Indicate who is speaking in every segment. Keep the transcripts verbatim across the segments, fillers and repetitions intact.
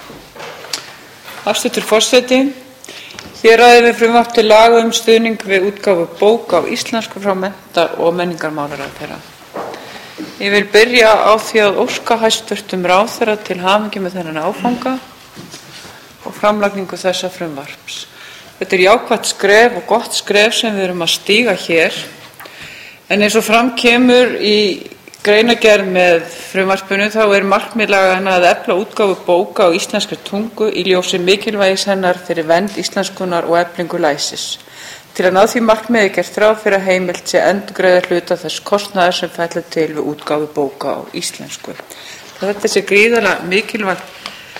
Speaker 1: Hæstvirtur forseti. Hér ræðum við frumvarp til laga um stuðning við útgáfu bóka á íslensku frá mennta- og menningarmálaráðherra. Ég vil byrja á því að óska hæstvirtum ráðherra til hamingju með þennan áfanga og framlagningu þessa frumvarps. Þetta er jákvætt skref og gott skref sem við erum að stíga hér, en eins og fram kemur í greinargerð með frumvarpinu þá er markmið laganna að efla útgáfu bóka á íslenskri tungu í ljósi mikilvægis hennar fyrir vernd íslenskunnar og eflingu læsis. Til að ná því markmiði er gert ráð fyrir að heimilt sé að endurgreiða hluta þess kostnaðar sem fellur til við útgáfu bóka á íslensku. Þetta sé gríðarlega mikilvægt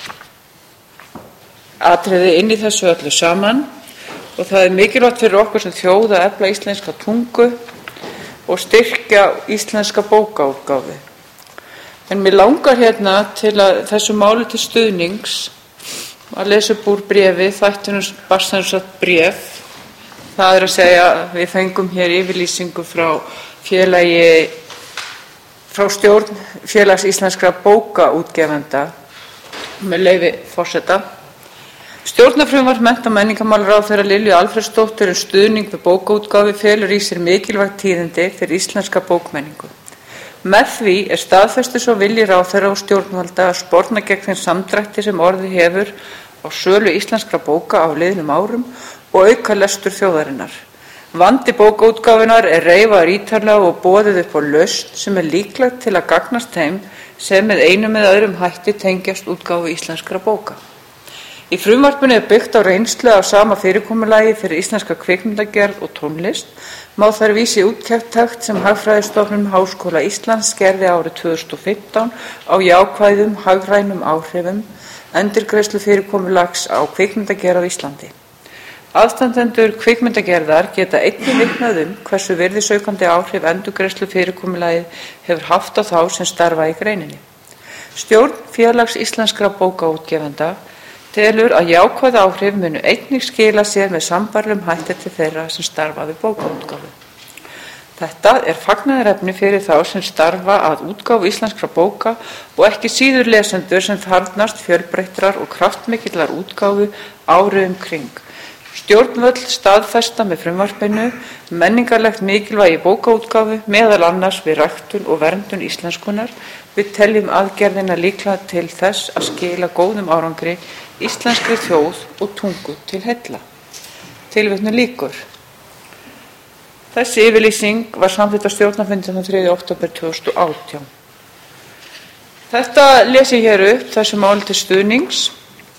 Speaker 1: atriði inn í þessu öllu saman og það er mikilvægt fyrir okkur sem þjóð að efla íslenska tungu og styrkja íslenska bókaútgáfu. En mér langar hérna til að þessu máli til stuðnings að lesa upp úr bréfi, þættinum barst sem sagt bréf. Það er að segja að við fengum hér yfirlýsingu frá félagi, frá stjórn Félags íslenskra bókaútgefenda með leyfi forseta. Stjórnarfrumvarp mennta- og menningarmálaráðherra Lilju Alfreðsdóttur um stuðning við bókaútgáfu felur í sér mikilvægt tíðindi fyrir íslenska bókmenningu. Með því er staðfestur svo vilji ráðherra og stjórnvalda að sporna gegn þeim samdrætti sem orðið hefur á sölu íslenskra bóka á liðnum árum og auka lestur þjóðarinnar. Vandi bókaútgáfunnar er reifaður ítarlega og boðið upp á lausn sem er líklegt til að gagnast þeim sem með einum eða öðrum hætti tengjast útgáfu íslenskra bóka. Í frumvarpinu er byggt á reynslu af sama fyrirkomulagi fyrir íslenska kvikmyndagerð og tónlist. Má þar vísa í úttekt sem Hagfræðistofnun Háskóla Íslands gerði árið tvö þúsund og fimmtán á jákvæðum hagrænum áhrifum endurgreiðslu fyrirkomulags á kvikmyndagerð á Íslandi. Aðstandendur kvikmyndagerðar geta einnig vitnað um hversu virðisaukandi áhrif endurgreiðslu fyrirkomulagið hefur haft á þá sem starfa í greininni. Stjórn Félags íslenskra bókaútgefenda telur að jákvæð áhrif munu einnig skila sér með sambærilegum hætti til þeirra sem starfa við bókaútgáfu. Þetta er fagnaðarefni fyrir þá sem starfa að útgáfu íslenskra bóka og ekki síður lesendur sem þarfnast fjölbreyttrar og kraftmikillar útgáfu árið um kring. Stjórnvöld staðfesta með frumvarpinu menningarlegt mikilvægi bókaútgáfu meðal annars við ræktun og verndun íslenskunnar. Við teljum aðgerðina líklega til þess að skila góðum árangri íslenskri þjóð og tungu til heilla. Tilvitnun lýkur. Þessi yfirlýsing var samþykkt á stjórnarfundi þann þriðja október tvö þúsund og átján. Þetta les ég hér upp þessu máli til stuðnings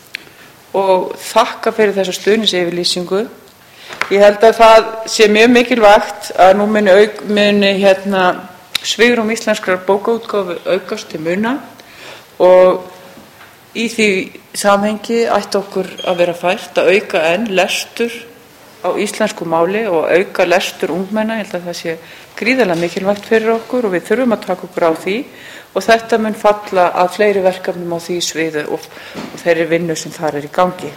Speaker 1: og þakka fyrir þessa stuðningsyfirlýsingu. Ég held að það sé mjög mikilvægt að nú muni, auk, muni hérna, svigrúm íslenskrar bókaútgáfu aukast til muna og í því samhengi ætti okkur að vera fært að auka enn lestur á íslensku máli og auka lestur ungmenna. Ég held að það sé gríðarlega mikilvægt fyrir okkur og við þurfum að taka okkur á því og þetta mun falla að fleiri verkefnum á því sviði og, og þeirri vinnu sem þar er í gangi.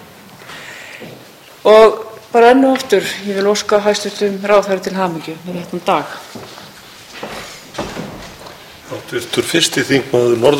Speaker 1: Og bara enn og aftur, ég vil óska hæstvirtum ráðherra til hamingju með þetta dag.
Speaker 2: Háttvirtur fyrsti þingmaður Norður